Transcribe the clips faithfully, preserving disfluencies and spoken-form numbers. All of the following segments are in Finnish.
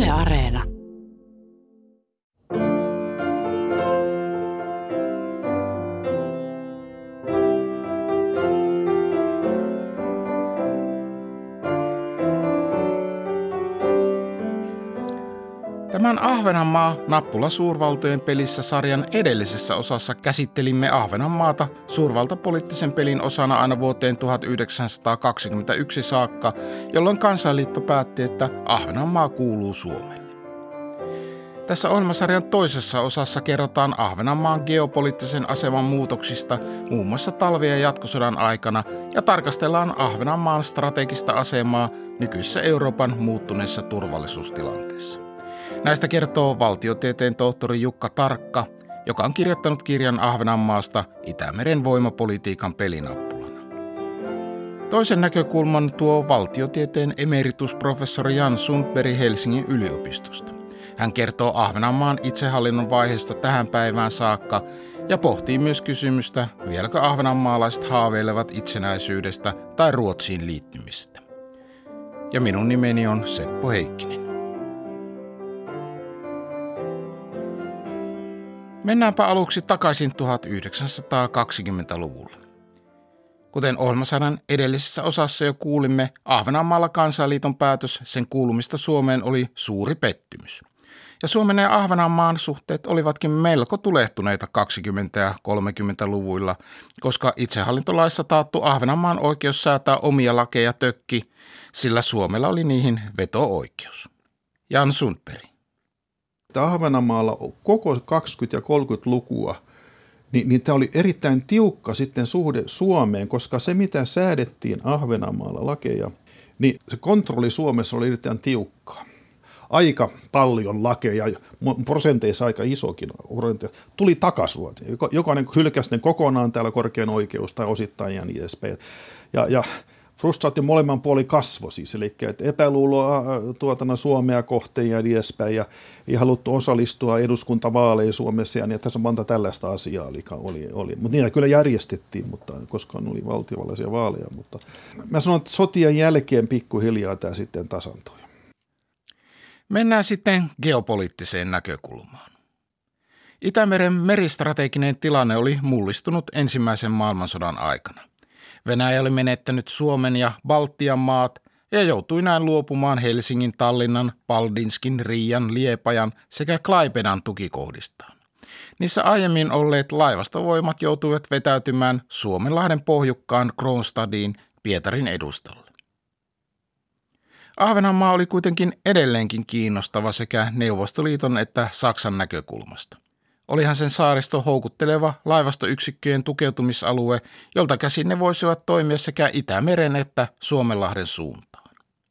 Yle Areena. Tämän Ahvenanmaa nappula suurvaltojen pelissä sarjan edellisessä osassa käsittelimme Ahvenanmaata suurvaltapoliittisen pelin osana aina vuoteen tuhatyhdeksänsataakaksikymmentäyksi saakka, jolloin Kansainliitto päätti, että Ahvenanmaa kuuluu Suomelle. Tässä ohjelmasarjan toisessa osassa kerrotaan Ahvenanmaan geopoliittisen aseman muutoksista muun muassa talvi- ja jatkosodan aikana ja tarkastellaan Ahvenanmaan strategista asemaa nykyisessä Euroopan muuttuneessa turvallisuustilanteessa. Näistä kertoo valtiotieteen tohtori Jukka Tarkka, joka on kirjoittanut kirjan Ahvenanmaasta Itämeren voimapolitiikan pelinappulana. Toisen näkökulman tuo valtiotieteen emeritusprofessori Jan Sundberg Helsingin yliopistosta. Hän kertoo Ahvenanmaan itsehallinnon vaiheesta tähän päivään saakka ja pohtii myös kysymystä, vieläkö ahvenanmaalaiset haaveilevat itsenäisyydestä tai Ruotsiin liittymistä. Ja minun nimeni on Seppo Heikkinen. Mennäänpä aluksi takaisin tuhatyhdeksänsataakaksikymmentäluvulle. Kuten ohjelmasarjan edellisessä osassa jo kuulimme, Ahvenanmaalla Kansainliiton päätös sen kuulumista Suomeen oli suuri pettymys. Ja Suomen ja Ahvenanmaan suhteet olivatkin melko tulehtuneita kaksikymmentä- ja kolmekymmentäluvuilla, koska itsehallintolaissa taattu Ahvenanmaan oikeus säätää omia lakeja tökki, sillä Suomella oli niihin veto-oikeus. Jan Sundberg. Ahvenanmaalla koko kaksikymmentä- ja kolmekymmentälukua, niin, niin tämä oli erittäin tiukka sitten suhde Suomeen, koska se mitä säädettiin Ahvenanmaalla lakeja, niin se kontrolli Suomessa oli erittäin tiukkaa. Aika paljon lakeja, prosenteissa aika isokin, tuli takaisin. Jokainen hylkäsi ne kokonaan täällä korkein oikeus tai osittain ja niin edespäin. Ja, ja frustraatio molemman puoli kasvoi siis, eli että epäluuloa tuotana Suomea kohteen ja niin edespäin, ja ei haluttu osallistua eduskuntavaaleihin Suomessa, ja niin, tässä on monta tällaista asiaa oli, oli, oli. Mutta niitä kyllä järjestettiin, mutta koskaan oli valtiovallaisia vaaleja, mutta mä sanon, että sotien jälkeen pikkuhiljaa tämä sitten tasantui. Mennään sitten geopoliittiseen näkökulmaan. Itämeren meristrateginen tilanne oli mullistunut ensimmäisen maailmansodan aikana. Venäjä oli menettänyt Suomen ja Baltian maat ja joutui näin luopumaan Helsingin, Tallinnan, Paldinskin, Riian, Liepajan sekä Klaipedan tukikohdistaan. Niissä aiemmin olleet laivastovoimat joutuivat vetäytymään Suomenlahden pohjukkaan Kronstadiin Pietarin edustalle. Ahvenanmaa oli kuitenkin edelleenkin kiinnostava sekä Neuvostoliiton että Saksan näkökulmasta. Olihan sen saaristo houkutteleva laivastoyksikköjen tukeutumisalue, jolta käsin ne voisivat toimia sekä Itämeren että Suomenlahden suuntaan.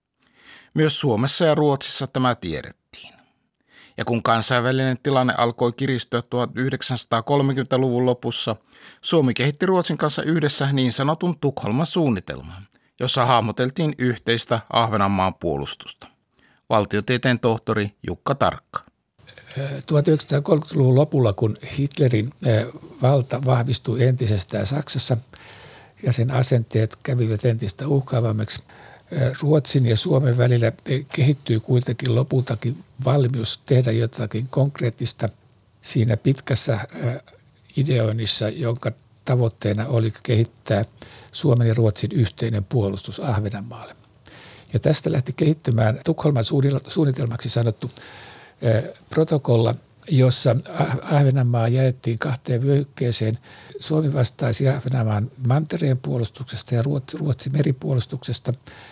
Myös Suomessa ja Ruotsissa tämä tiedettiin. Ja kun kansainvälinen tilanne alkoi kiristyä tuhatyhdeksänsataakolmekymmentäluvun lopussa, Suomi kehitti Ruotsin kanssa yhdessä niin sanotun Tukholman suunnitelman, jossa hahmoteltiin yhteistä Ahvenanmaan puolustusta. Valtiotieteen tohtori Jukka Tarkka. tuhatyhdeksänsataakolmekymmentäluvun lopulla, kun Hitlerin valta vahvistui entisestään Saksassa ja sen asenteet kävivät entistä uhkaavammiksi, Ruotsin ja Suomen välillä kehittyi kuitenkin lopultakin valmius tehdä jotakin konkreettista siinä pitkässä ideoinnissa, jonka tavoitteena oli kehittää Suomen ja Ruotsin yhteinen puolustus Ahvenanmaalle. Ja tästä lähti kehittymään Tukholman suunnitelmaksi sanottu protokolla, jossa Ahvenanmaa jaettiin kahteen vyöhykkeeseen. Suomi vastaisi Ahvenanmaan mantereen puolustuksesta ja Ruotsi, Ruotsi meripuolustuksesta.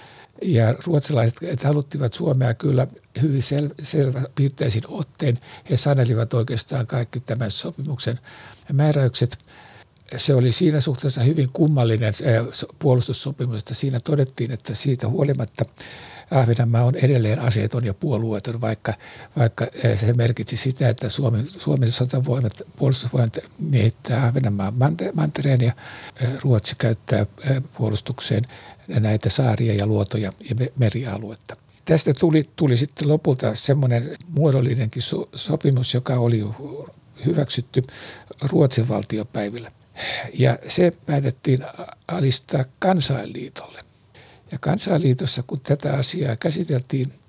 Ja ruotsalaiset haluttivat Suomea kyllä hyvin sel, selväpiirteisin otteen. He sanelivat oikeastaan kaikki tämän sopimuksen määräykset. Se oli siinä suhteessa hyvin kummallinen puolustussopimus, että siinä todettiin, että siitä huolimatta Ahvenanmaa on edelleen aseeton ja puolueeton, vaikka, vaikka se merkitsi sitä, että Suomen, Suomen sotavoimat, puolustusvoimat miehittää Ahvenanmaan mantereen ja Ruotsi käyttää puolustukseen näitä saaria ja luotoja ja merialuetta. Tästä tuli, tuli sitten lopulta semmoinen muodollinenkin so, sopimus, joka oli hyväksytty Ruotsin valtiopäivillä. Ja se päätettiin alistaa Kansainliitolle. Ja Kansainliitossa, kun tätä asiaa käsiteltiin,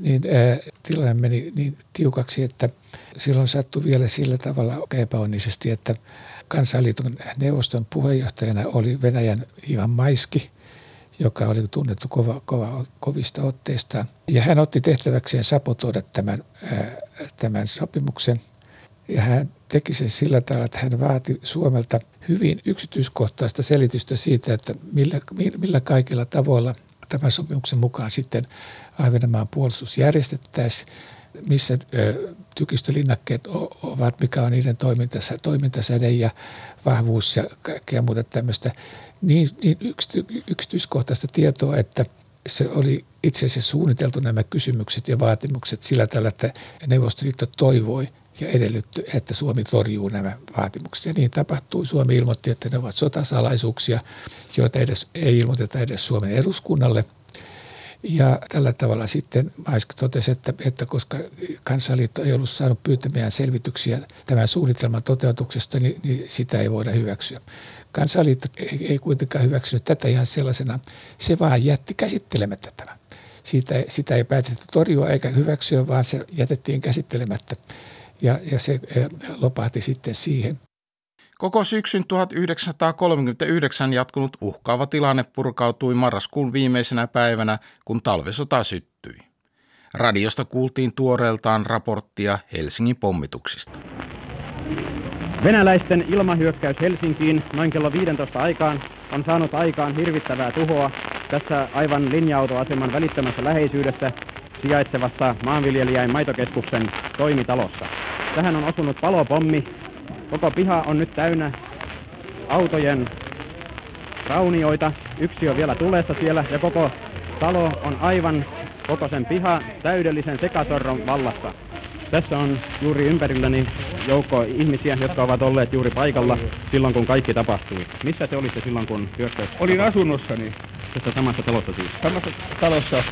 niin ää, tilanne meni niin tiukaksi, että silloin sattui vielä sillä tavalla epäonnisesti, että Kansainliiton neuvoston puheenjohtajana oli Venäjän Ivan Maiski, joka oli tunnettu kova, kova, kovista otteistaan. Ja hän otti tehtäväkseen sabotoida tämän, ää, tämän sopimuksen. Ja hän teki sen sillä tavalla, että hän vaati Suomelta hyvin yksityiskohtaista selitystä siitä, että millä, millä kaikilla tavoilla tämän sopimuksen mukaan sitten Ahvenanmaan puolustus järjestettäisiin, missä ö, tykistölinnakkeet ovat, mikä on niiden toimintas, toimintasäde ja vahvuus ja kaikkea muuta tämmöistä. Niin, niin yksity, yksityiskohtaista tietoa, että se oli itse asiassa suunniteltu nämä kysymykset ja vaatimukset sillä tavalla, että Neuvostoliitto toivoi ja edellytti, että Suomi torjuu nämä vaatimukset. Ja niin tapahtui. Suomi ilmoitti, että ne ovat sotasalaisuuksia, joita edes, ei ilmoiteta edes Suomen eduskunnalle. Ja tällä tavalla sitten Maiski totesi, että, että koska Kansainliitto ei ollut saanut pyytämiään selvityksiä tämän suunnitelman toteutuksesta, niin, niin sitä ei voida hyväksyä. Kansainliitto ei, ei kuitenkaan hyväksynyt tätä ihan sellaisena, se vaan jätti käsittelemättä tämän. Siitä, sitä ei päätetty torjua eikä hyväksyä, vaan se jätettiin käsittelemättä ja, ja se lopahti sitten siihen. Koko syksyn tuhatyhdeksänsataakolmekymmentäyhdeksän jatkunut uhkaava tilanne purkautui marraskuun viimeisenä päivänä, kun talvisota syttyi. Radiosta kuultiin tuoreeltaan raporttia Helsingin pommituksista. Venäläisten ilmahyökkäys Helsinkiin noin kello viisitoista aikaan on saanut aikaan hirvittävää tuhoa tässä aivan linja-autoaseman välittömässä läheisyydessä sijaitsevassa maanviljelijäin maitokeskuksen toimitalossa. Tähän on osunut palopommi. Koko piha on nyt täynnä autojen raunioita. Yksi on vielä tulessa siellä ja koko talo on aivan, koko sen piha täydellisen sekasorron vallassa. Tässä on juuri ympärilläni joukko ihmisiä, jotka ovat olleet juuri paikalla silloin, kun kaikki tapahtui. Missä te olitte silloin, kun hyökkäys? Olin asunnossani. Tässä samassa talossa siis? Samassa talossa.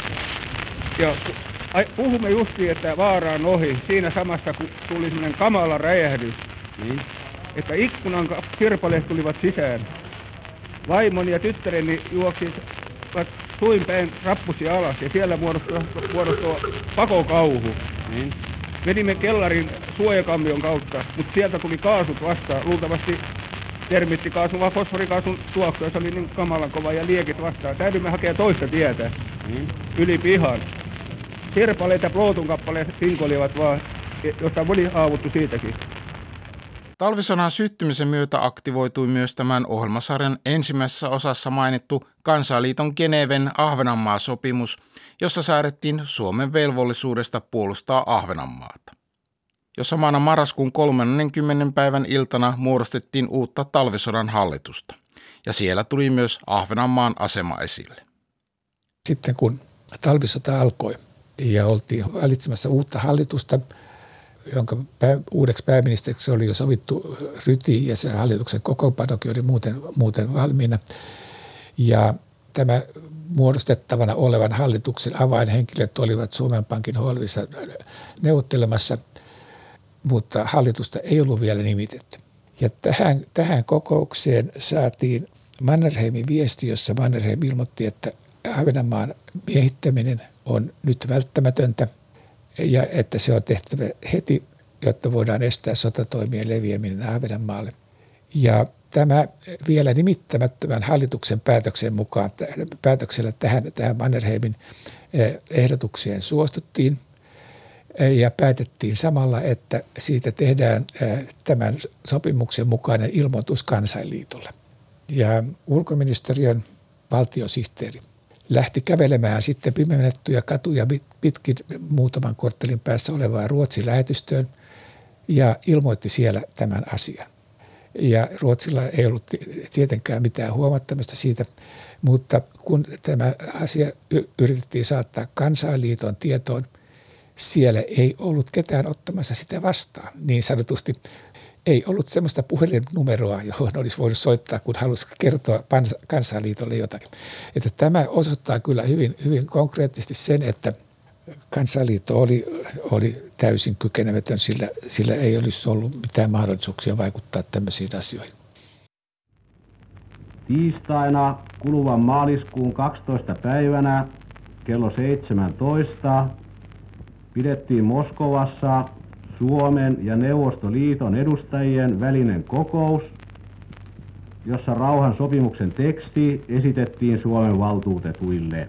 Ja puhumme justiin, että vaara on ohi. Siinä samassa kun tuli sellainen kamala räjähdys. Niin. Että ikkunan kirpaleet tulivat sisään. Vaimoni ja tyttäreni juoksivat suin päin rappusi alas ja siellä muodostui, muodostui pakokauhu. Niin. Menimme kellarin suojakammion kautta, mutta sieltä tuli kaasut vastaan. Luultavasti termittikaasun vai fosforikaasun tuoksu, ja se oli niin kamalan kova ja liekit vastaan. Täydymme hakea toista tietä Niin. yli pihan. Sirpaleet ja plootunkappaleet sinkoilivat vaan, josta moni haavuttu siitäkin. Talvisodan syttymisen myötä aktivoitui myös tämän ohjelmasarjan ensimmäisessä osassa mainittu Kansainliiton Geneven Ahvenanmaa-sopimus, jossa säädettiin Suomen velvollisuudesta puolustaa Ahvenanmaata. Jo samana marraskuun kolmannenkymmenennen päivän iltana muodostettiin uutta talvisodan hallitusta, ja siellä tuli myös Ahvenanmaan asema esille. Sitten kun talvisota alkoi ja oltiin valitsemassa uutta hallitusta, jonka pää, uudeksi pääministeriksi oli jo sovittu Ryti ja se hallituksen kokoonpanokin oli muuten, muuten valmiina. Ja tämä muodostettavana olevan hallituksen avainhenkilöt olivat Suomen Pankin Holvissa neuvottelemassa, mutta hallitusta ei ollut vielä nimitetty. Ja tähän, tähän kokoukseen saatiin Mannerheimin viesti, jossa Mannerheim ilmoitti, että Ahvenanmaan miehittäminen on nyt välttämätöntä ja että se on tehtävä heti, jotta voidaan estää sotatoimien leviäminen Ahvenanmaalle. Ja tämä vielä nimittämättömän hallituksen päätöksen mukaan, päätöksellä tähän, tähän Mannerheimin ehdotukseen suostuttiin ja päätettiin samalla, että siitä tehdään tämän sopimuksen mukainen ilmoitus Kansainliitolle. Ja ulkoministeriön valtiosihteeri lähti kävelemään sitten pimennettyjä katuja pitkin muutaman korttelin päässä olevaan Ruotsin lähetystöön ja ilmoitti siellä tämän asian. Ja Ruotsilla ei ollut tietenkään mitään huomattamista siitä, mutta kun tämä asia yritettiin saattaa Kansainliiton tietoon, siellä ei ollut ketään ottamassa sitä vastaan. Niin sanotusti ei ollut sellaista puhelinnumeroa, johon olisi voinut soittaa, kun halusi kertoa Kansainliitolle jotakin. Että tämä osoittaa kyllä hyvin, hyvin konkreettisesti sen, että Kansainliitto oli, oli täysin kykenemätön, sillä, sillä ei olisi ollut mitään mahdollisuuksia vaikuttaa tämmöisiin asioihin. Tiistaina kuluvan maaliskuun kaksitoista päivänä kello seitsemäntoista pidettiin Moskovassa Suomen ja Neuvostoliiton edustajien välinen kokous, jossa rauhan sopimuksen teksti esitettiin Suomen valtuutetuille.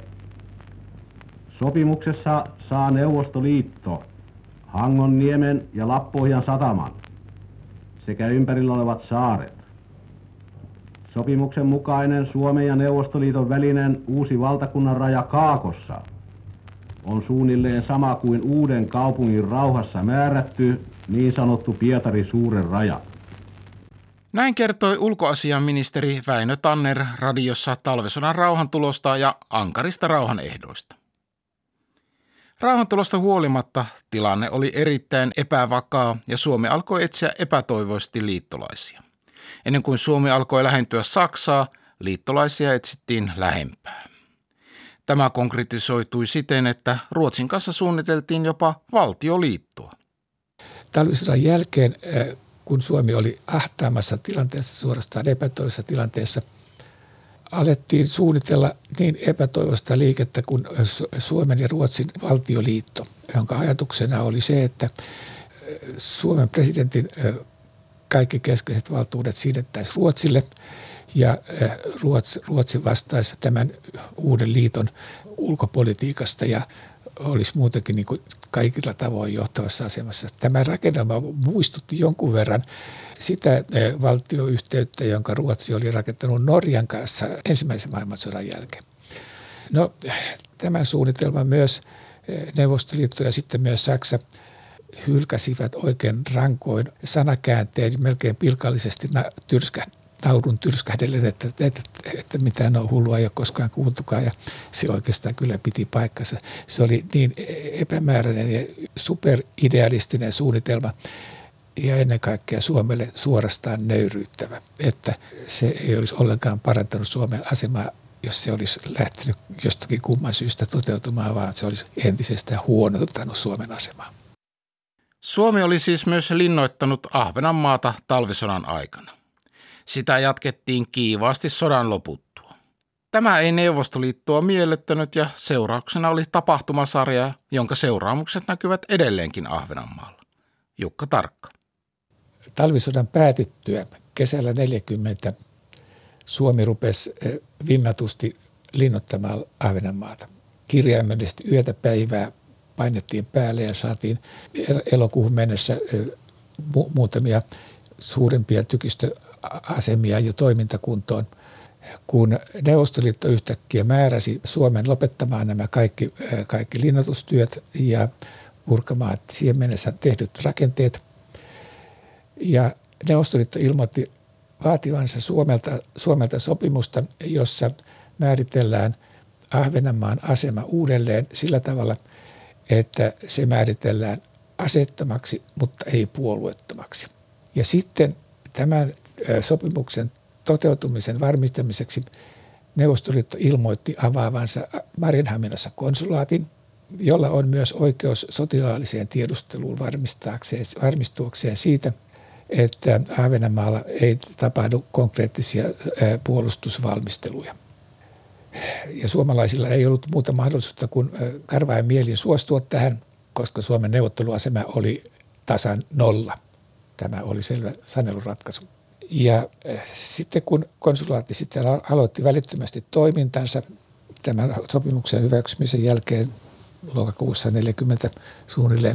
Sopimuksessa saa Neuvostoliitto Hangonniemen ja Lappohjan sataman sekä ympärillä olevat saaret. Sopimuksen mukainen Suomen ja Neuvostoliiton välinen uusi valtakunnan raja Kaakossa on suunnilleen sama kuin uuden kaupungin rauhassa määrätty niin sanottu Pietarin suuren raja. Näin kertoi ulkoasiainministeri Väinö Tanner radiossa talvisodan rauhantulosta ja ankarista rauhanehdoista. Rauhantulosta huolimatta tilanne oli erittäin epävakaa ja Suomi alkoi etsiä epätoivoisesti liittolaisia. Ennen kuin Suomi alkoi lähentyä Saksaa, liittolaisia etsittiin lähempää. Tämä konkretisoitui siten, että Ruotsin kanssa suunniteltiin jopa valtioliittoa. Talvisodan jälkeen, kun Suomi oli ahtaamassa tilanteessa, suorastaan epätoivoisessa tilanteessa, alettiin suunnitella niin epätoivoista liikettä kuin Suomen ja Ruotsin valtioliitto, jonka ajatuksena oli se, että Suomen presidentin kaikki keskeiset valtuudet siirrettäisiin Ruotsille ja Ruotsi, Ruotsi vastaisi tämän uuden liiton ulkopolitiikasta ja olisi muutenkin niin kuin kaikilla tavoin johtavassa asemassa. Tämä rakennelma muistutti jonkun verran sitä valtioyhteyttä, jonka Ruotsi oli rakentanut Norjan kanssa ensimmäisen maailmansodan jälkeen. No, tämän suunnitelman myös Neuvostoliitto ja sitten myös Saksa hylkäsivät oikein rankoin sanakääntein, melkein pilkallisesti tyrskä, naurun tyrskähdellen, että, että, että, että mitään on hullua ei ole koskaan kuultukaan, ja se oikeastaan kyllä piti paikkansa. Se oli niin epämääräinen ja superidealistinen suunnitelma ja ennen kaikkea Suomelle suorastaan nöyryyttävä, että se ei olisi ollenkaan parantanut Suomen asemaa, jos se olisi lähtenyt jostakin kumman syystä toteutumaan, vaan se olisi entisestään huonontanut Suomen asemaa. Suomi oli siis myös linnoittanut Ahvenanmaata talvisodan aikana. Sitä jatkettiin kiivaasti sodan loputtua. Tämä ei Neuvostoliittoa miellyttänyt ja seurauksena oli tapahtumasarja, jonka seuraamukset näkyvät edelleenkin Ahvenanmaalla. Jukka Tarkka. Talvisodan päätyttyä kesällä neljäkymmentä Suomi rupesi vimmatusti linnoittamaan Ahvenanmaata. Kirjaimellisesti yötä päivää painettiin päälle ja saatiin elokuuhun mennessä mu- muutamia suurempia tykistöasemia jo toimintakuntoon, kun Neuvostoliitto yhtäkkiä määräsi Suomen lopettamaan nämä kaikki, kaikki linnoitustyöt ja purkamaan siihen mennessä tehdyt rakenteet. Ja Neuvostoliitto ilmoitti vaativansa Suomelta, Suomelta sopimusta, jossa määritellään Ahvenanmaan asema uudelleen sillä tavalla, että se määritellään aseettomaksi, mutta ei puolueettomaksi. Ja sitten tämän sopimuksen toteutumisen varmistamiseksi Neuvostoliitto ilmoitti avaavansa Marienhaminassa konsulaatin, jolla on myös oikeus sotilaalliseen tiedusteluun varmistuakseen siitä, että Ahvenanmaalla ei tapahdu konkreettisia puolustusvalmisteluja. Ja suomalaisilla ei ollut muuta mahdollisuutta kuin karvain mielin suostua tähän, koska Suomen neuvotteluasema oli tasan nolla. Tämä oli selvä saneluratkaisu. Ja sitten kun konsulaatti sitten aloitti välittömästi toimintansa tämän sopimuksen hyväksymisen jälkeen lokakuussa neljäkymmentä suunnilleen.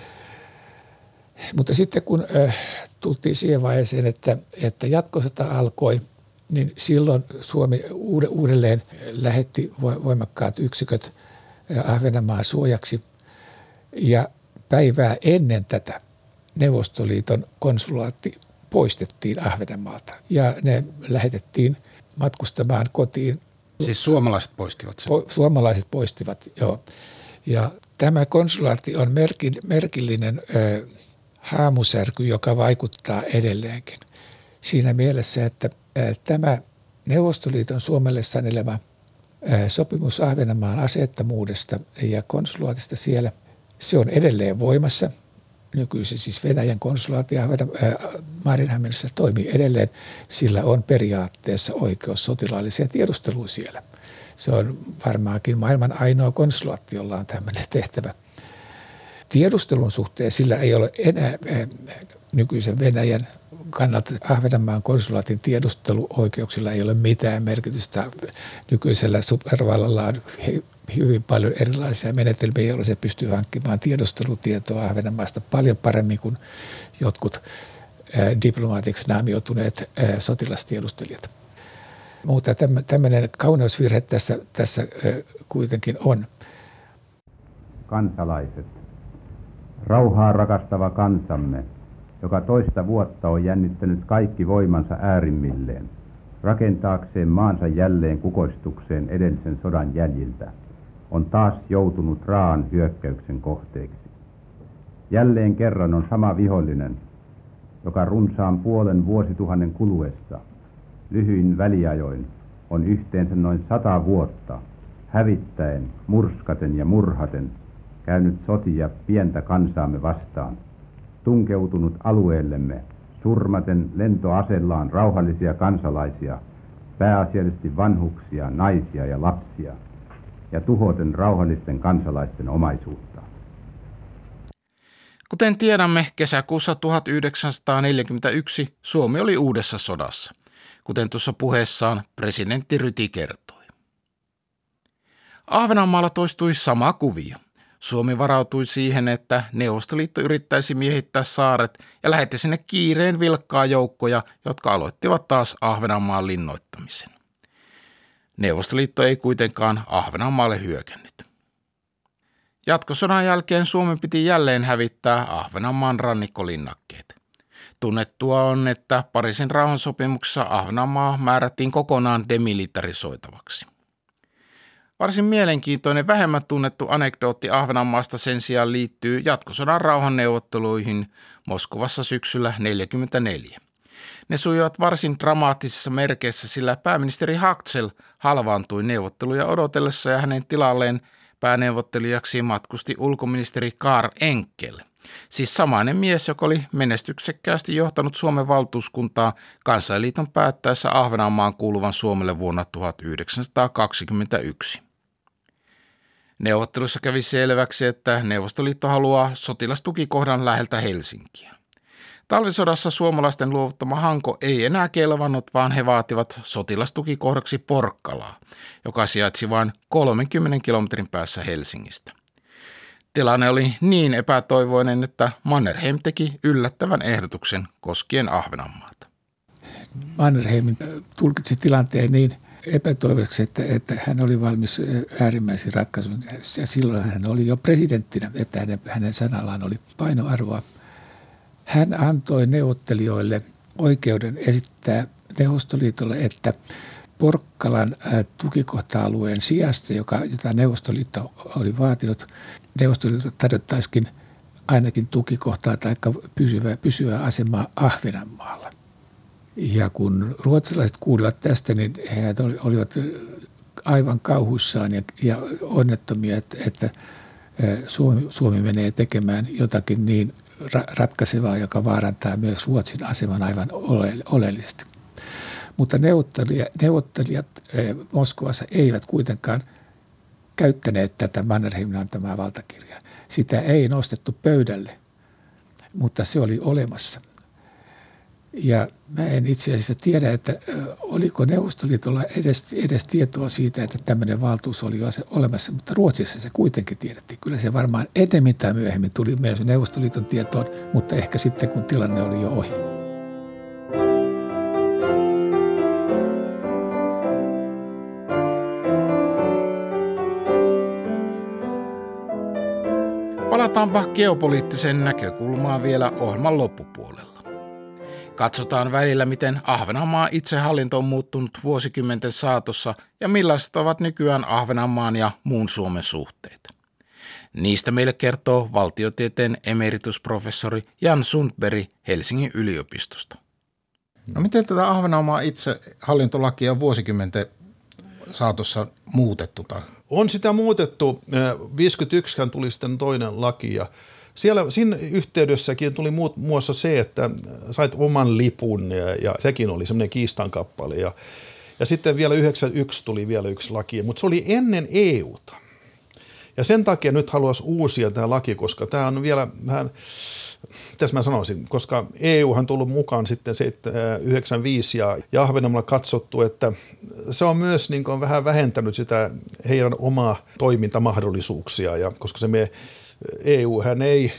Mutta sitten kun äh, tultiin siihen vaiheeseen, että, että jatkosota alkoi, niin silloin Suomi uudelleen lähetti voimakkaat yksiköt Ahvenanmaan suojaksi. Ja päivää ennen tätä Neuvostoliiton konsulaatti poistettiin Ahvenanmaalta ja ne lähetettiin matkustamaan kotiin. Siis suomalaiset poistivat sen? Po, suomalaiset poistivat, joo. Ja tämä konsulaatti on merkin, merkillinen ö, haamusärky, joka vaikuttaa edelleenkin. Siinä mielessä, että ö, tämä Neuvostoliiton Suomelle sanelema ö, sopimus Ahvenanmaan aseettomuudesta ja konsulaatista siellä, se on edelleen voimassa. Nykyisin siis Venäjän konsulaatti Marienhaminassa toimii edelleen. Sillä on periaatteessa oikeus sotilaalliseen tiedusteluun siellä. Se on varmaankin maailman ainoa konsulaatti, jolla on tämmöinen tehtävä. Tiedustelun suhteen sillä ei ole enää nykyisen Venäjän kannalta Ahvenanmaan konsulaatin tiedusteluoikeuksilla ei ole mitään merkitystä. Nykyisellä supervallalla on hyvin paljon erilaisia menetelmiä, joilla se pystyy hankkimaan tiedustelutietoa Ahvenanmaasta paljon paremmin kuin jotkut diplomaatiksi naamioituneet sotilastiedustelijat. Mutta tämmöinen kauneusvirhe tässä, tässä kuitenkin on. Kansalaiset, rauhaa rakastava kansamme, joka toista vuotta on jännittänyt kaikki voimansa äärimmilleen, rakentaakseen maansa jälleen kukoistukseen edellisen sodan jäljiltä, on taas joutunut raan hyökkäyksen kohteeksi. Jälleen kerran on sama vihollinen, joka runsaan puolen vuosituhannen kuluessa, lyhyin väliajoin, on yhteensä noin sata vuotta, hävittäen, murskaten ja murhaten, käynyt sotia pientä kansaamme vastaan, tunkeutunut alueellemme, surmaten lentoasellaan rauhallisia kansalaisia, pääasiallisesti vanhuksia, naisia ja lapsia, ja tuhoten rauhallisten kansalaisten omaisuutta. Kuten tiedämme, kesäkuussa tuhatyhdeksänsataaneljäkymmentäyksi Suomi oli uudessa sodassa, kuten tuossa puheessaan presidentti Ryti kertoi. Ahvenanmaalla toistui sama kuvio. Suomi varautui siihen, että Neuvostoliitto yrittäisi miehittää saaret ja lähetti sinne kiireen vilkkaa joukkoja, jotka aloittivat taas Ahvenanmaan linnoittamisen. Neuvostoliitto ei kuitenkaan Ahvenanmaalle hyökännyt. Jatkosodan jälkeen Suomen piti jälleen hävittää Ahvenanmaan rannikkolinnakkeet. Tunnettua on, että Pariisin rauhansopimuksessa Ahvenanmaa määrättiin kokonaan demilitarisoitavaksi. Varsin mielenkiintoinen vähemmän tunnettu anekdootti Ahvenanmaasta sen sijaan liittyy jatkosodan rauhanneuvotteluihin Moskovassa syksyllä tuhatyhdeksänsataaneljäkymmentäneljä. Ne sujuivat varsin dramaattisissa merkeissä, sillä pääministeri Haktzel halvaantui neuvotteluja odotellessa ja hänen tilalleen pääneuvottelijaksi matkusti ulkoministeri Karl Enkel, siis samainen mies, joka oli menestyksekkäästi johtanut Suomen valtuuskuntaa Kansainliiton päättäessä Ahvenanmaan kuuluvan Suomelle vuonna tuhatyhdeksänsataakaksikymmentäyksi. Neuvottelussa kävi selväksi, että Neuvostoliitto haluaa sotilastukikohdan läheltä Helsinkiä. Talvisodassa suomalaisten luovuttama Hanko ei enää kelvannut, vaan he vaativat sotilastukikohdaksi Porkkalaa, joka sijaitsi vain kolmenkymmenen kilometrin päässä Helsingistä. Tilanne oli niin epätoivoinen, että Mannerheim teki yllättävän ehdotuksen koskien Ahvenanmaata. Mannerheim tulkitsi tilanteen niin epätoivoiseksi, että, että hän oli valmis äärimmäisiin ratkaisuun. Ja silloin hän oli jo presidenttinä, että hänen, hänen sanallaan oli painoarvoa. Hän antoi neuvottelijoille oikeuden esittää Neuvostoliitolle, että Porkkalan tukikohta-alueen sijasta, joka, jota Neuvostoliitto oli vaatinut, Neuvostoliitto tarjottaisikin ainakin tukikohtaa tai pysyvää, pysyvää asemaa Ahvenanmaalla. Ja kun ruotsalaiset kuulivat tästä, niin he olivat aivan kauhuissaan ja, ja onnettomia, että, että Suomi, Suomi menee tekemään jotakin niin ratkaisevaa, joka vaarantaa myös Ruotsin aseman aivan oleellisesti. Mutta neuvottelijat, neuvottelijat Moskovassa eivät kuitenkaan käyttäneet tätä Mannerheimin antamaa valtakirjaa. Sitä ei nostettu pöydälle, mutta se oli olemassa. Ja mä en itse asiassa tiedä, että oliko Neuvostoliitolla edes, edes tietoa siitä, että tämmöinen valtuus oli olemassa, mutta Ruotsissa se kuitenkin tiedettiin. Kyllä se varmaan enemmän tai myöhemmin tuli myös Neuvostoliiton tietoon, mutta ehkä sitten kun tilanne oli jo ohi. Palataanpa geopoliittiseen näkökulmaan vielä ohjelman loppupuolella. Katsotaan välillä, miten Ahvenanmaan itsehallinto on muuttunut vuosikymmenten saatossa ja millaiset ovat nykyään Ahvenanmaan ja muun Suomen suhteet. Niistä meille kertoo valtiotieteen emeritusprofessori Jan Sundberg Helsingin yliopistosta. No miten tätä Ahvenanmaan itsehallintolakia on vuosikymmenten saatossa muutettu? On sitä muutettu. viisikymmentäyksi tuli sitten toinen laki ja siellä siinä yhteydessäkin tuli muun muassa se, että sait oman lipun ja, ja sekin oli semmoinen kiistankappale. Ja, ja sitten vielä yhdeksänkymmentäyksi tuli vielä yksi laki, mutta se oli ennen E U:ta. Ja sen takia nyt haluaisi uusia tämä laki, koska tämä on vielä vähän, mitäs mä sanoisin, koska E Uhan tullut mukaan sitten yhdeksänkymmentäviisi ja, ja Ahvenanmaalla katsottu, että se on myös niin kuin vähän vähentänyt sitä heidän omaa toimintamahdollisuuksia, ja koska se me, E Uhän ei,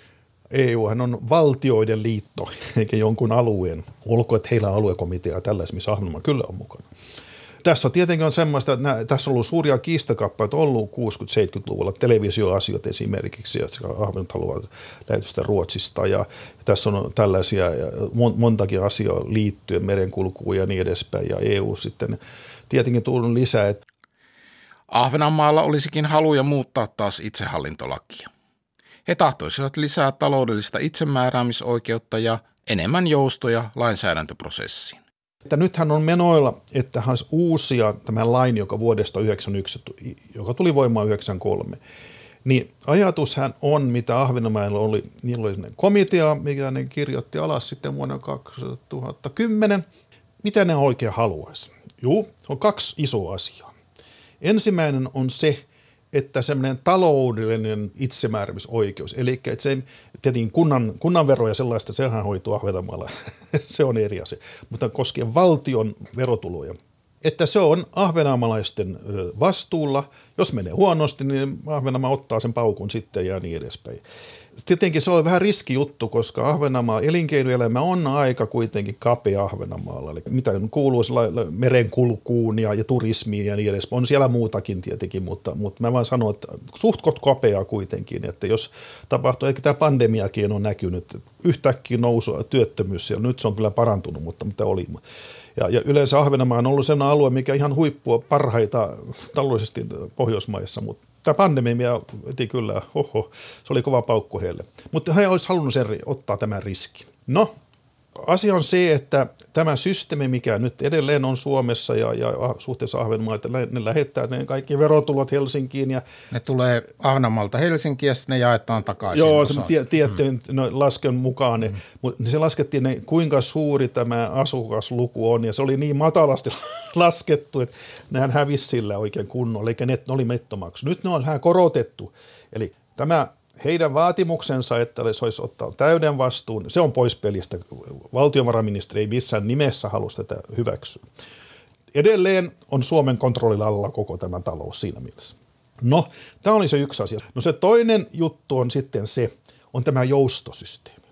E Uhän on valtioiden liitto, eikä jonkun alueen, olkoon, että heillä on aluekomitea ja tällaisia, missä Ahvenanmaa kyllä on mukana. Tässä on tietenkin on semmoista, että nää, tässä on ollut suuria kiistakappaleita ollut kuusikymmentä-seitsemänkymmentäluvulla, televisioasiat esimerkiksi, ja Ahvenat haluaa lähetystä Ruotsista, ja, ja tässä on tällaisia ja montakin asiaa liittyen merenkulkuun ja niin edespäin, ja E U sitten tietenkin tullut lisää. Että Ahvenanmaalla olisikin haluja muuttaa taas itsehallintolakia. He tahtoisivat lisää taloudellista itsemääräämisoikeutta ja enemmän joustoja lainsäädäntöprosessiin. Että nythän on menoilla, että hän uusia tämän lain, joka vuodesta yhdeksänkymmentäyksi, joka tuli voimaan yhdeksänkymmentäkolme. Niin ajatushan on, mitä Ahvenanmaalla oli, niillä oli komitea, mikä ne kirjoitti alas sitten vuonna kaksituhattakymmenen. Mitä ne oikein haluaisi? Juu, on kaksi isoa asiaa. Ensimmäinen on se, että semmoinen taloudellinen itsemääräämisoikeus, eli että se tietenkin kunnan, kunnanvero ja sellaista, sehän hoituu Ahvenanmaalla, se on eri asia, mutta koskien valtion verotuloja, että se on ahvenanmaalaisten vastuulla, jos menee huonosti, niin Ahvenanmaa ottaa sen paukun sitten ja niin edespäin. Tietenkin se on vähän riskijuttu, koska Ahvenanmaan elinkeinoelämä on aika kuitenkin kapea Ahvenanmaalla. Eli mitä kuuluu merenkulkuun ja, ja turismiin ja niin edespäin. On siellä muutakin tietenkin, mutta, mutta mä vaan sanon, että suhtkot kapea kuitenkin. Että jos tapahtuu, eikä tämä pandemiakin on näkynyt, yhtäkkiä nousu työttömyys ja nyt se on kyllä parantunut, mutta mitä oli. Ja, ja yleensä Ahvenanmaa on ollut sellainen alue, mikä ihan huippua parhaita taloudellisesti Pohjoismaissa, mutta tämä pandemia veti kyllä, oho, se oli kova paukku heille. Mutta he olisi halunnut sen, ottaa tämän riskin. No, asia on se, että tämä systeemi, mikä nyt edelleen on Suomessa ja, ja suhteessa Ahvenanmaan, että ne lähettää ne kaikki verotulot Helsinkiin. Ja ne tulee Ahvenanmaalta Helsinkiin ja sitten ne jaetaan takaisin. Joo, se tie, tiettyyn mm. no, lasken mukaan. Ne, mm. mutta se laskettiin, ne, kuinka suuri tämä asukasluku on, ja se oli niin matalasti laskettu, että nehän hävisi sillä oikein kunnolla, eli ne, ne oli nettomaksu. Nyt ne on vähän korotettu, eli tämä heidän vaatimuksensa, että se olisi ottaa täyden vastuun, se on pois pelistä. Valtiovarainministeri ei missään nimessä halua tätä hyväksyä. Edelleen on Suomen kontrollilla alla koko tämä talous siinä mielessä. No, tämä oli se yksi asia. No se toinen juttu on sitten se, on tämä joustosysteemi.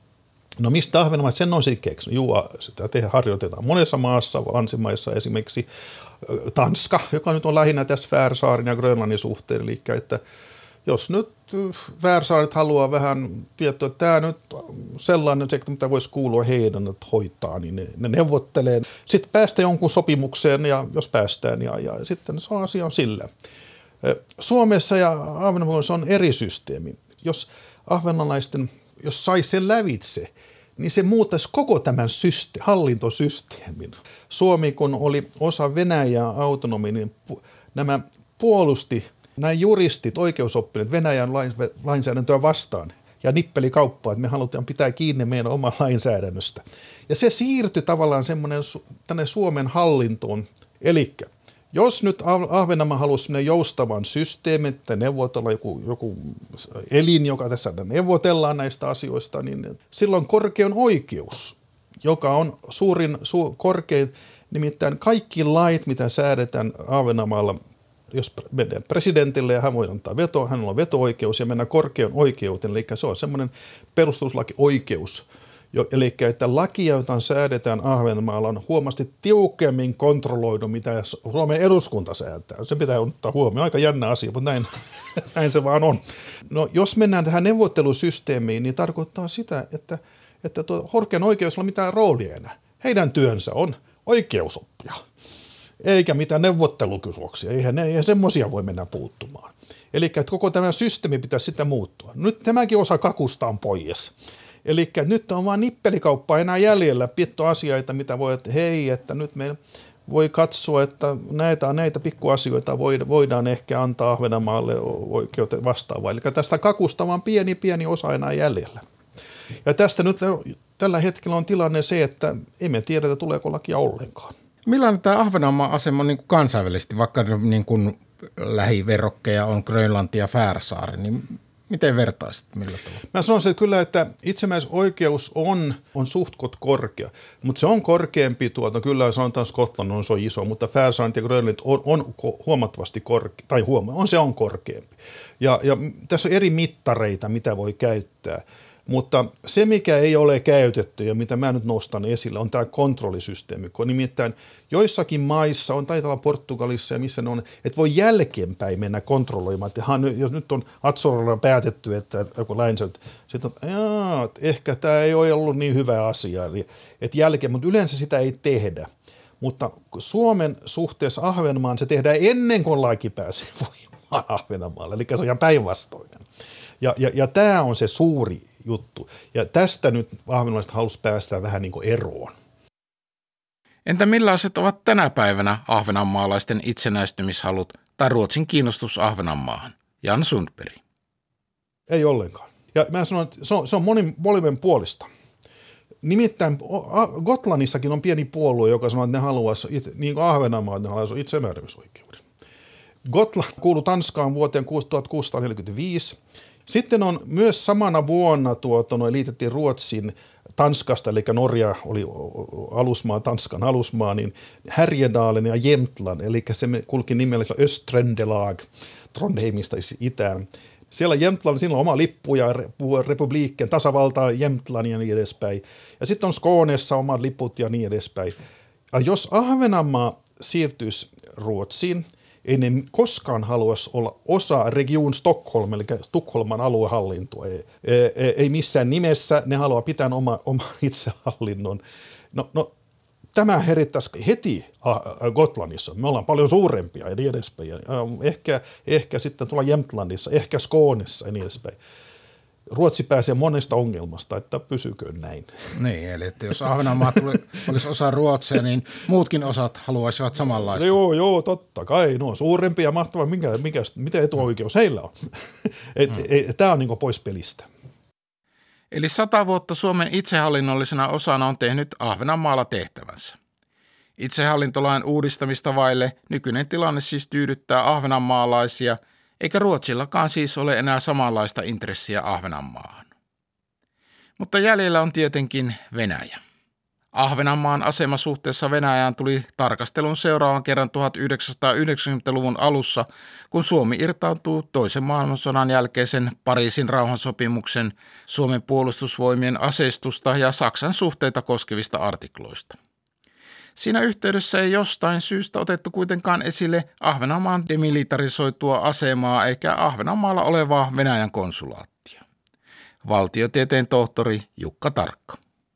No mistä Ahvenanmaa sen on sitten keksinyt? Juu, sitä tehdään, harjoitetaan monessa maassa, länsimaissa esimerkiksi Tanska, joka nyt on lähinnä tässä Färsaarin ja Grönlannin suhteen, eli että jos nyt Färsaaret haluaa vähän tietoa, että tämä nyt sellainen sektori, mitä voisi kuulua heidän, että hoitaa, niin ne, ne neuvottelee. Sitten päästä jonkun sopimukseen, ja jos päästään, ja, ja sitten se asia on sillä. Suomessa ja Ahvenanmaalla on eri systeemi. Jos ahvenanlaisten, jos saisi sen lävitse, niin se muuttaisi koko tämän syste- hallintosysteemin. Suomi, kun oli osa Venäjää autonomi, niin pu- nämä puolusti näin juristit, oikeusoppineet Venäjän lainsäädäntöä vastaan ja nippeli kauppaa, että me halutaan pitää kiinni meidän omaa lainsäädännöstä. Ja se siirtyi tavallaan semmoinen tänne Suomen hallintoon. Eli jos nyt Ahvenanmaa halusi semmoinen joustavan systeemin, että neuvotella joku, joku elin, joka tässä neuvotellaan näistä asioista, niin silloin korkein oikeus, joka on suurin, su, korkein, nimittäin kaikki lait, mitä säädetään Ahvenanmaalla, jos mennään presidentille ja hän voi antaa veto, hänellä on veto-oikeus ja mennään korkean oikeuteen, eli se on semmoinen perustuslaki-oikeus. Jo, eli että lakia, jota säädetään Ahvenanmaalla, on huomasti tiukemmin kontrolloidu, mitä Suomen eduskunta säätää. Se pitää ottaa huomioon. Aika jännä asia, mutta näin, näin se vaan on. No, jos mennään tähän neuvottelusysteemiin, niin tarkoittaa sitä, että, että tuo korkean oikeus ei ole mitään roolia enää. Heidän työnsä on oikeusoppia. Eikä mitään neuvottelukysymyksiä, eihän, ne, eihän semmoisia voi mennä puuttumaan. Eli että koko tämä systeemi pitäisi sitä muuttua. Nyt tämäkin osa kakusta on pois. Eli nyt on vaan nippelikauppaa enää jäljellä, pietto asioita, mitä voi, että hei, että nyt me voi katsoa, että näitä, näitä pikkuasioita voidaan ehkä antaa Ahvenanmaalle oikeuteen vastaavaa. Eli tästä kakusta vaan pieni, pieni osa enää jäljellä. Ja tästä nyt tällä hetkellä on tilanne se, että emme tiedä, tuleeko lakia ollenkaan. Millainen tämä Ahvenanmaan asema niin kuin kansainvälisesti, vaikka niin kuin lähiverrokkeja on Grönlanti ja Färsaari, niin miten vertaisit, millä tavalla? Mä sanoisin että kyllä, että itsemäisoikeus on, on suhtkot korkea, mutta se on korkeampi tuota, kyllä sanotaan Skotlanti on se on iso, mutta Färsaari ja Grönlanti on, on huomattavasti korkea, tai huoma, on se on korkeampi. Ja, ja tässä on eri mittareita, mitä voi käyttää. Mutta se, mikä ei ole käytetty ja mitä mä nyt nostan esille, on tämä kontrollisysteemi. Kun nimittäin joissakin maissa, on taitaa olla Portugalissa ja missä ne on, että voi jälkeenpäin mennä kontrolloimaan. Että jos nyt on Azorilla päätetty, että joku lainsäädäntö, sitten on, jaa, että ehkä tämä ei ole ollut niin hyvä asia. Eli, että jälkeen, mutta yleensä sitä ei tehdä. Mutta Suomen suhteessa Ahvenanmaan se tehdään ennen kuin laki pääsee voimaan Ahvenanmaalle. Eli se on ihan päinvastoinen. Ja, ja, ja tämä on se suuri juttu. Ja tästä nyt ahvenanmaalaiset halusi päästä vähän niin kuin eroon. Entä millaiset ovat tänä päivänä ahvenanmaalaisten itsenäistymishalut tai Ruotsin kiinnostus Ahvenanmaahan? Jan Sundberg. Ei ollenkaan. Ja mä sanon, että se on, se on monin, molemmin puolista. Nimittäin Gotlannissakin on pieni puolue, joka sanoo, että ne haluaisi, niin kuin Ahvenanmaa, ne haluaisi itsemääräämisoikeuden. Gotland kuului Tanskaan vuoteen tuhatkuusisataaneljäkymmentäviisi. Sitten on myös samana vuonna tuota, no, liitettiin Ruotsin Tanskasta, eli Norja oli alusmaa, Tanskan alusmaa, niin Härjedalen ja Jämtland, eli se kulki nimellä Östtröndelag, Trondheimista itään. Siellä Jämtland, siinä on oma lippu ja republiikken, tasavalta Jämtland ja niin edespäin. Ja sitten on Skånessa omat liput ja niin edespäin. Ja jos Ahvenanmaa siirtyisi Ruotsiin, ei ne koskaan haluaisi olla osa Region Stockholm, eli Tukholman aluehallintoa. Ei, ei, ei missään nimessä, ne haluaa pitää oma, oma itsehallinnon. No, no, tämä herittäisi heti Gotlandissa. Me ollaan paljon suurempia ja niin edespäin. Ehkä, ehkä sitten tuolla Jämtlandissa, ehkä Skånessa ja niin edespäin. Ruotsi pääsee monesta ongelmasta, että pysyköön näin. Niin, eli että jos Ahvenanmaa olisi osa Ruotsia, niin muutkin osat haluaisivat samanlaista. Joo, joo, totta kai. No suurempi ja mahtava, minkä, minkä, mitä etuoikeus heillä on. hmm. Tämä on niin kuin pois pelistä. Eli sata vuotta Suomen itsehallinnollisena osana on tehnyt Ahvenanmaalla tehtävänsä. Itsehallintolain uudistamista vaille nykyinen tilanne siis tyydyttää ahvenanmaalaisia, eikä Ruotsillakaan siis ole enää samanlaista intressiä Ahvenanmaahan. Mutta jäljellä on tietenkin Venäjä. Ahvenanmaan asema suhteessa Venäjään tuli tarkastelun seuraavan kerran tuhatyhdeksänsataayhdeksänkymmentäluvun alussa, kun Suomi irtautuu toisen maailmansodan jälkeisen Pariisin rauhansopimuksen, Suomen puolustusvoimien aseistusta ja Saksan suhteita koskevista artikloista. Siinä yhteydessä ei jostain syystä otettu kuitenkaan esille Ahvenanmaan demilitarisoitua asemaa eikä Ahvenanmaalla olevaa Venäjän konsulaattia. Valtiotieteen tohtori Jukka Tarkka.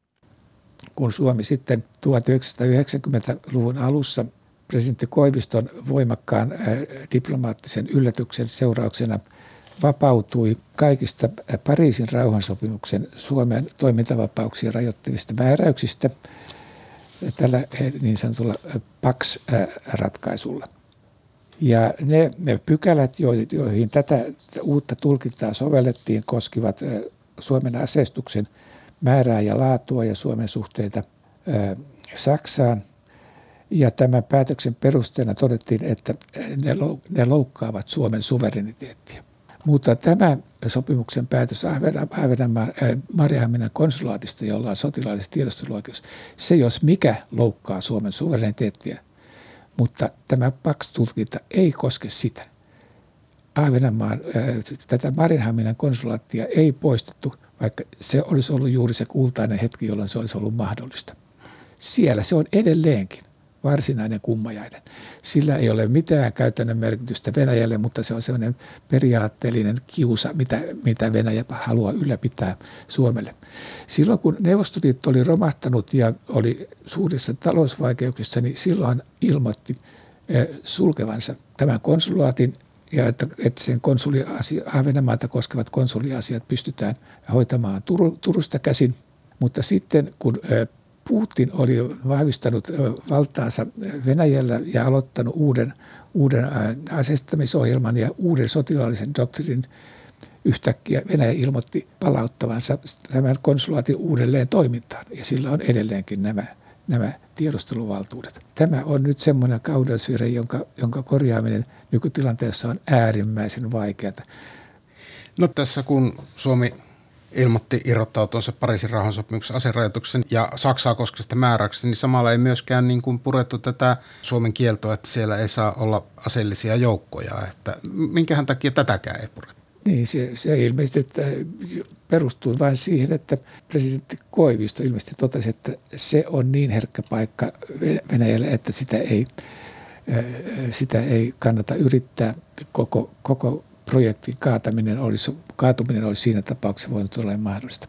Kun Suomi sitten tuhatyhdeksänsataayhdeksänkymmentäluvun alussa presidentti Koiviston voimakkaan diplomaattisen yllätyksen seurauksena vapautui kaikista Pariisin rauhansopimuksen Suomen toimintavapauksia rajoittavista määräyksistä tällä niin sanotulla Pax-ratkaisulla. Ja ne, ne pykälät, joihin tätä uutta tulkintaa sovellettiin, koskivat Suomen aseistuksen määrää ja laatua ja Suomen suhteita Saksaan. Ja tämän päätöksen perusteena todettiin, että ne loukkaavat Suomen suvereniteettia. Mutta tämä sopimuksen päätös Ahvenanmaan Mariehamminan konsulaatista, jolla on sotilaallinen tiedusteluoikeus, se jos mikä loukkaa Suomen suvereniteettia, mutta tämä Pax-tulkinta ei koske sitä. Ahvenanmaan tätä Mariehamminan konsulaattia ei poistettu, vaikka se olisi ollut juuri se kultainen hetki, jolloin se olisi ollut mahdollista. Siellä se on edelleenkin varsinainen kummajainen. Sillä ei ole mitään käytännön merkitystä Venäjälle, mutta se on sellainen periaatteellinen kiusa, mitä, mitä Venäjä haluaa ylläpitää Suomelle. Silloin kun Neuvostoliitto oli romahtanut ja oli suurissa talousvaikeuksissa, niin silloin ilmoitti eh, sulkevansa tämän konsulaatin ja että, että sen konsuliasia, Ahvenanmaata koskevat konsuliasiat pystytään hoitamaan Tur, Turusta käsin. Mutta sitten kun eh, Putin oli vahvistanut valtaansa Venäjällä ja aloittanut uuden, uuden aseistamisohjelman ja uuden sotilaallisen doktriinin. Yhtäkkiä Venäjä ilmoitti palauttavansa tämän konsulaatin uudelleen toimintaan ja sillä on edelleenkin nämä, nämä tiedusteluvaltuudet. Tämä on nyt semmoinen kauneusvirhe, jonka, jonka korjaaminen nykytilanteessa on äärimmäisen vaikeaa. No tässä kun Suomi ilmoitti irrottautuansa Pariisin rauhansopimuksen aserajoituksen ja Saksaa koskevasta määräyksestä, niin samalla ei myöskään niin kuin purettu tätä Suomen kieltoa, että siellä ei saa olla aseellisia joukkoja. Että minkähän takia tätäkään ei purettu? Niin, se, se ilmeisesti että perustuu vain siihen, että presidentti Koivisto ilmeisesti totesi, että se on niin herkkä paikka Venäjälle, että sitä ei, sitä ei kannata yrittää. Koko, koko projektin kaataminen olisi, kaatuminen olisi siinä tapauksessa voinut olla mahdollista.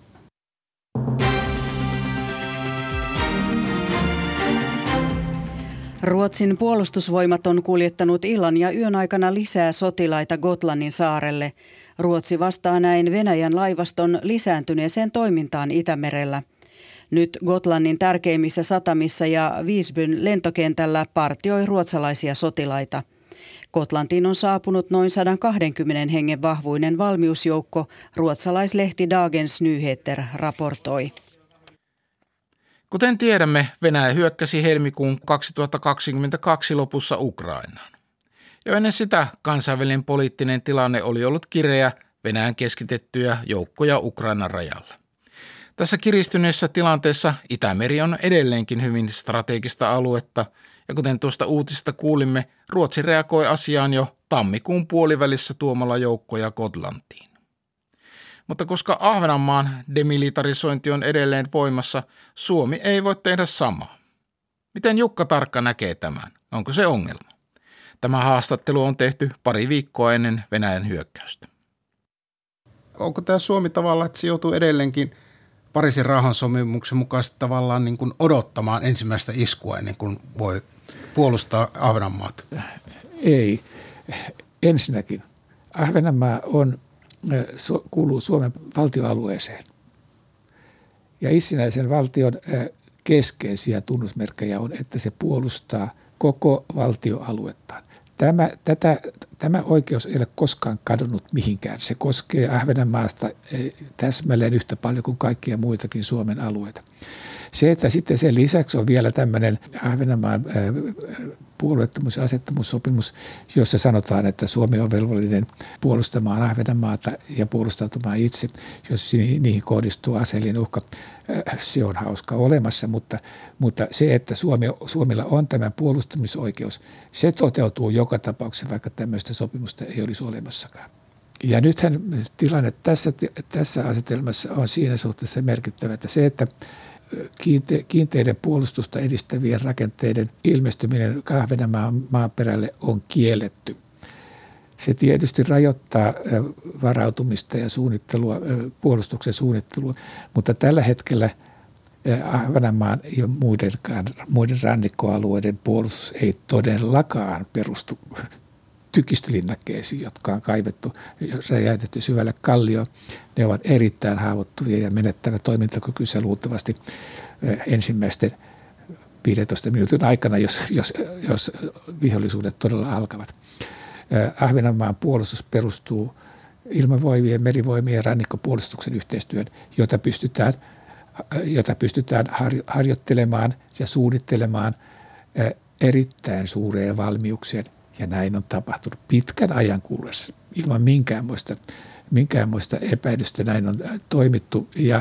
Ruotsin puolustusvoimat on kuljettanut illan ja yön aikana lisää sotilaita Gotlannin saarelle. Ruotsi vastaa näin Venäjän laivaston lisääntyneeseen toimintaan Itämerellä. Nyt Gotlannin tärkeimmissä satamissa ja Visbyn lentokentällä partioi ruotsalaisia sotilaita. Gotlantiin on saapunut noin sata kaksikymmentä hengen vahvuinen valmiusjoukko, ruotsalaislehti Dagens Nyheter raportoi. Kuten tiedämme, Venäjä hyökkäsi helmikuun kaksituhattakaksikymmentäkaksi lopussa Ukrainaan. Jo ennen sitä kansainvälinen poliittinen tilanne oli ollut kireä Venäjän keskitettyjä joukkoja Ukrainan rajalla. Tässä kiristyneessä tilanteessa Itämeri on edelleenkin hyvin strategista aluetta, ja kuten tuosta uutisesta kuulimme, Ruotsi reagoi asiaan jo tammikuun puolivälissä tuomalla joukkoja Gotlantiin. Mutta koska Ahvenanmaan demilitarisointi on edelleen voimassa, Suomi ei voi tehdä samaa. Miten Jukka Tarkka näkee tämän? Onko se ongelma? Tämä haastattelu on tehty pari viikkoa ennen Venäjän hyökkäystä. Onko tämä Suomi tavallaan, että se joutuu edelleenkin Pariisin rauhansopimuksen mukaisesti tavallaan niin kuin odottamaan ensimmäistä iskua ennen kuin voi puolustaa Ahvenanmaata? Ei. Ensinnäkin Ahvenanmaa on, kuuluu Suomen valtioalueeseen. Ja itsenäisen valtion keskeisiä tunnusmerkkejä on, että se puolustaa koko valtioaluettaan. Tämä, tätä, tämä oikeus ei ole koskaan kadonnut mihinkään. Se koskee Ahvenanmaasta täsmälleen yhtä paljon kuin kaikkia muitakin Suomen alueita. Se, että sitten sen lisäksi on vielä tämmöinen Ahvenanmaan puolueettomuus- ja asettomuussopimus, jossa sanotaan, että Suomi on velvollinen puolustamaan Ahvenanmaata ja puolustautumaan itse, jos niihin kohdistuu aseellinen uhka. Se on hauska olemassa, mutta, mutta se, että Suomi, Suomella on tämä puolustamisoikeus, se toteutuu joka tapauksessa, vaikka tämmöistä sopimusta ei olisi olemassakaan. Ja nythän tilanne tässä, tässä asetelmassa on siinä suhteessa merkittävä, että se, että Kiinte, kiinteiden puolustusta edistävien rakenteiden ilmestyminen Ahvenanmaan maaperälle on kielletty. Se tietysti rajoittaa varautumista ja suunnittelua, puolustuksen suunnittelua, mutta tällä hetkellä Ahvenanmaan ja muidenkaan, muiden rannikkoalueiden puolustus ei todellakaan perustu tykistölinnakkeisiin, jotka on kaivettu ja räjäytetty syvälle kallioon. Ne ovat erittäin haavoittuvia ja menettävät toimintakykynsä luultavasti ensimmäisten viidentoista minuutin aikana, jos, jos, jos vihollisuudet todella alkavat. Ahvenanmaan puolustus perustuu ilmavoimien, merivoimien ja rannikkopuolustuksen yhteistyön, jota pystytään, jota pystytään harjoittelemaan ja suunnittelemaan erittäin suureen valmiuksien. Ja näin on tapahtunut pitkän ajan kuluessa. Ilman minkäänmoista, minkäänmoista epäilystä näin on toimittu ja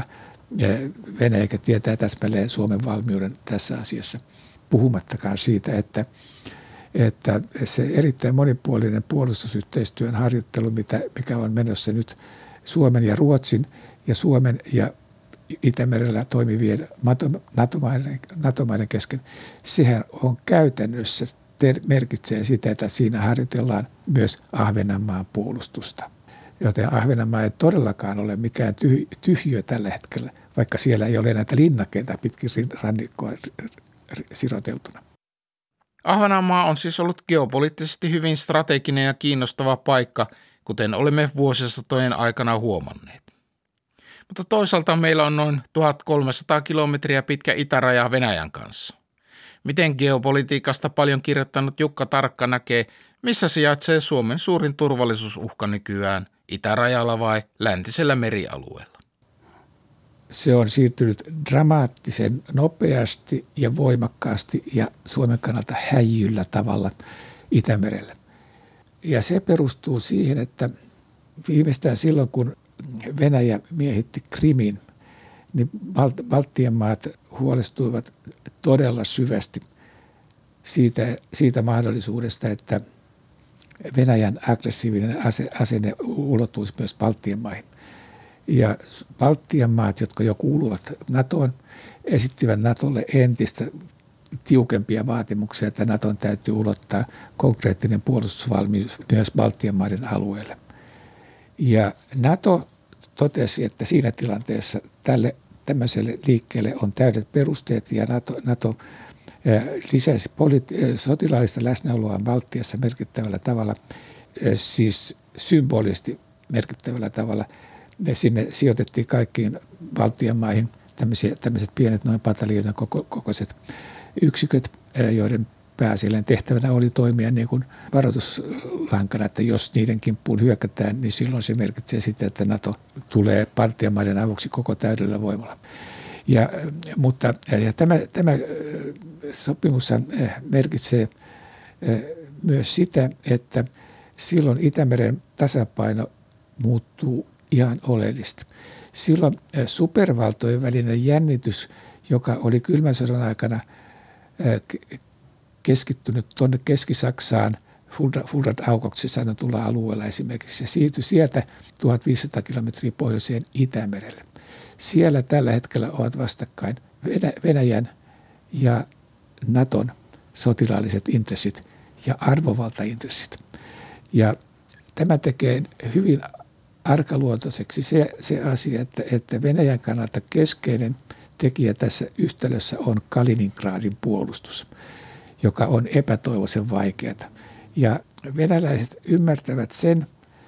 Venäjä tietää täsmälleen Suomen valmiuden tässä asiassa. Puhumattakaan siitä, että, että se erittäin monipuolinen puolustusyhteistyön harjoittelu, mitä, mikä on menossa nyt Suomen ja Ruotsin ja Suomen ja Itämerellä toimivien NATO-maiden, NATO-maiden kesken, sehän on käytännössä merkitsee sitä, että siinä harjoitellaan myös Ahvenanmaan puolustusta. Joten Ahvenanmaa ei todellakaan ole mikään tyhjiö tällä hetkellä, vaikka siellä ei ole näitä linnakkeita pitkin rannikkoa siroteltuna. Ahvenanmaa on siis ollut geopoliittisesti hyvin strateginen ja kiinnostava paikka, kuten olemme vuosisatojen aikana huomanneet. Mutta toisaalta meillä on noin tuhatkolmesataa kilometriä pitkä itäraja Venäjän kanssa. Miten geopolitiikasta paljon kirjoittanut Jukka Tarkka näkee, missä sijaitsee Suomen suurin turvallisuusuhka nykyään, itärajalla vai läntisellä merialueella? se on siirtynyt dramaattisen nopeasti ja voimakkaasti ja Suomen kannalta häijyllä tavalla Itämerelle. Ja se perustuu siihen, että viimeistään silloin, kun Venäjä miehitti Krimin, niin Balt- Baltian maat huolestuivat todella syvästi siitä, siitä mahdollisuudesta, että Venäjän aggressiivinen ase, asenne ulottuisi myös Baltian maihin. Ja Baltian maat, jotka jo kuuluvat NATOon, esittivät NATOlle entistä tiukempia vaatimuksia, että NATOn täytyy ulottaa konkreettinen puolustusvalmius myös Baltian maiden alueelle. Ja NATO totesi, että siinä tilanteessa tälle tämmöiselle liikkeelle on täydet perusteet ja NATO, NATO lisäsi politi- sotilaallista läsnäoloa Baltiassa merkittävällä tavalla, siis symbolisesti merkittävällä tavalla. Ne sinne sijoitettiin kaikkiin Baltian maihin tämmöiset pienet noin pataljoonan koko, kokoiset yksiköt, joiden pääasiallinen tehtävänä oli toimia niin kuin varoituslankana, että jos niiden kimppuun hyökätään, niin silloin se merkitsee sitä, että NATO tulee Baltian maiden avuksi koko täydellä voimalla. Ja, mutta ja tämä, tämä sopimus merkitsee myös sitä, että silloin Itämeren tasapaino muuttuu ihan oleellisesti. Silloin supervaltojen välinen jännitys, joka oli kylmän sodan aikana keskittynyt tuonne Keski-Saksaan, Fulda-Aukoksi sanotulla alueella esimerkiksi, ja siirtyi sieltä tuhatviisisataa kilometriä pohjoiseen Itämerelle. Siellä tällä hetkellä ovat vastakkain Venäjän ja NATOn sotilaalliset intressit ja arvovaltaintressit. Ja tämä tekee hyvin arkaluontoiseksi se, se asia, että, että Venäjän kannalta keskeinen tekijä tässä yhtälössä on Kaliningradin puolustus, joka on epätoivoisen vaikeaa. Ja venäläiset ymmärtävät sen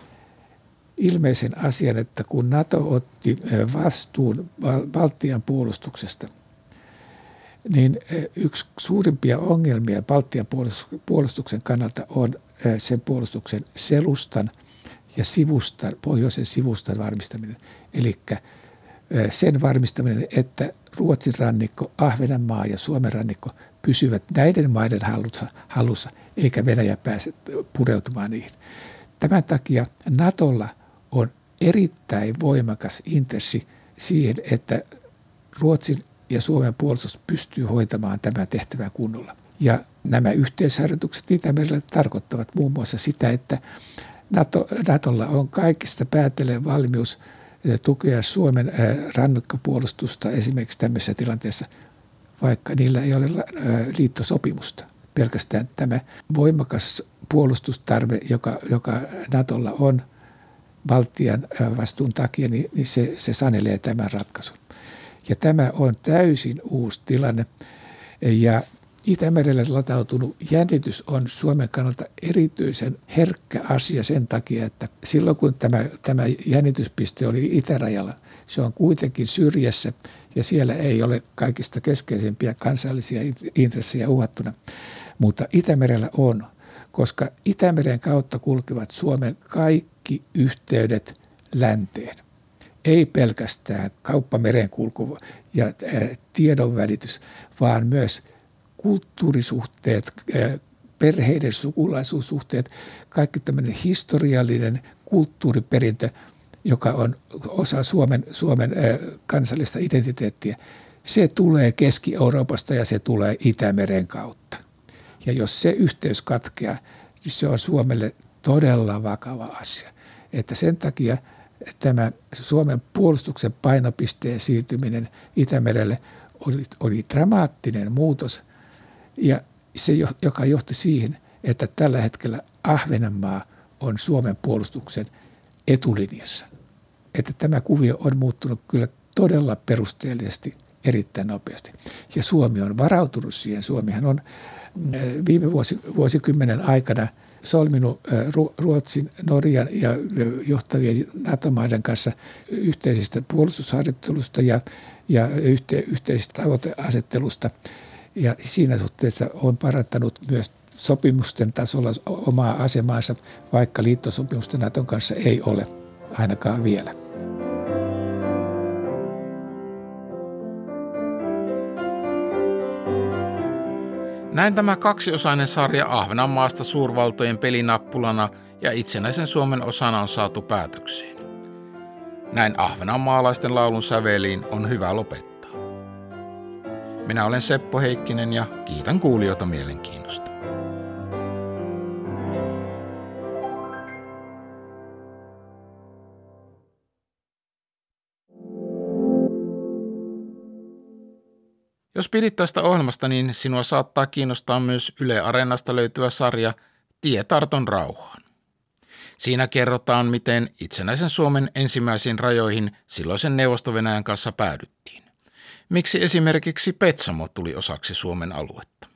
ilmeisen asian, että kun NATO otti vastuun Baltian puolustuksesta, niin yksi suurimpia ongelmia Baltian puolustuksen kannalta on sen puolustuksen selustan ja sivustan, pohjoisen sivustan varmistaminen. Eli sen varmistaminen, että Ruotsin rannikko, Ahvenanmaa ja Suomen rannikko pysyvät näiden maiden hallussa, hallussa eikä Venäjä pääse pureutumaan niihin. Tämän takia NATOlla on erittäin voimakas intressi siihen, että Ruotsin ja Suomen puolustus pystyy hoitamaan tämän tehtävän kunnolla. Ja nämä yhteisharjoitukset Itämerellä tarkoittavat muun muassa sitä, että NATO, NATOlla on kaikista päätellen valmius tukea Suomen rannikkopuolustusta esimerkiksi tämmöisessä tilanteessa, vaikka niillä ei ole liittosopimusta. Pelkästään tämä voimakas puolustustarve, joka, joka NATOlla on Baltian vastuun takia, niin, niin se, se sanelee tämän ratkaisun. Ja tämä on täysin uusi tilanne. Ja Itämerelle latautunut jännitys on Suomen kannalta erityisen herkkä asia sen takia, että silloin kun tämä, tämä jännityspiste oli itärajalla, se on kuitenkin syrjässä ja siellä ei ole kaikista keskeisimpiä kansallisia intressejä uhattuna. Mutta Itämerellä on, koska Itämeren kautta kulkevat Suomen kaikki yhteydet länteen. Ei pelkästään kauppamerenkulku ja tiedonvälitys, vaan myös kulttuurisuhteet, perheiden sukulaisuussuhteet, kaikki tämmöinen historiallinen kulttuuriperintö, joka on osa Suomen, Suomen kansallista identiteettiä, se tulee Keski-Euroopasta ja se tulee Itämeren kautta. Ja jos se yhteys katkeaa, niin se on Suomelle todella vakava asia. Että sen takia tämä Suomen puolustuksen painopisteen siirtyminen Itämerelle oli, oli dramaattinen muutos, ja se, joka johti siihen, että tällä hetkellä Ahvenanmaa on Suomen puolustuksen etulinjassa. Että tämä kuvio on muuttunut kyllä todella perusteellisesti, erittäin nopeasti. Ja Suomi on varautunut siihen. Suomihan on viime vuosi, vuosikymmenen aikana solminut Ruotsin, Norjan ja johtavien NATO-maiden kanssa yhteisistä puolustusharjoittelusta ja, ja yhte, yhteisistä tavoiteasettelusta. Ja siinä suhteessa on parantanut myös sopimusten tasolla omaa asemaansa, vaikka liittosopimusten Naton kanssa ei ole ainakaan vielä. Näin tämä kaksiosainen sarja Ahvenanmaasta suurvaltojen pelinappulana ja itsenäisen Suomen osana on saatu päätökseen. Näin ahvenanmaalaisten laulun säveliin on hyvä lopettaa. Minä olen Seppo Heikkinen ja kiitän kuulijoita mielenkiinnosta. Jos pidit tästä ohjelmasta, niin sinua saattaa kiinnostaa myös Yle Areenasta löytyvä sarja Tie Tarton rauhaan. Siinä kerrotaan, miten itsenäisen Suomen ensimmäisiin rajoihin silloisen Neuvosto-Venäjän kanssa päädyttiin. Miksi esimerkiksi Petsamo tuli osaksi Suomen aluetta.